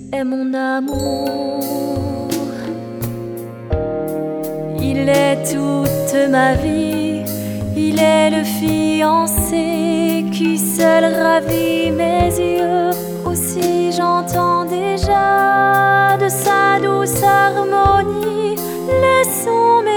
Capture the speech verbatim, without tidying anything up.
est mon amour. Il est toute ma vie, il est le fiancé qui seul ravit mes yeux. Aussi j'entends déjà de sa douce harmonie les sons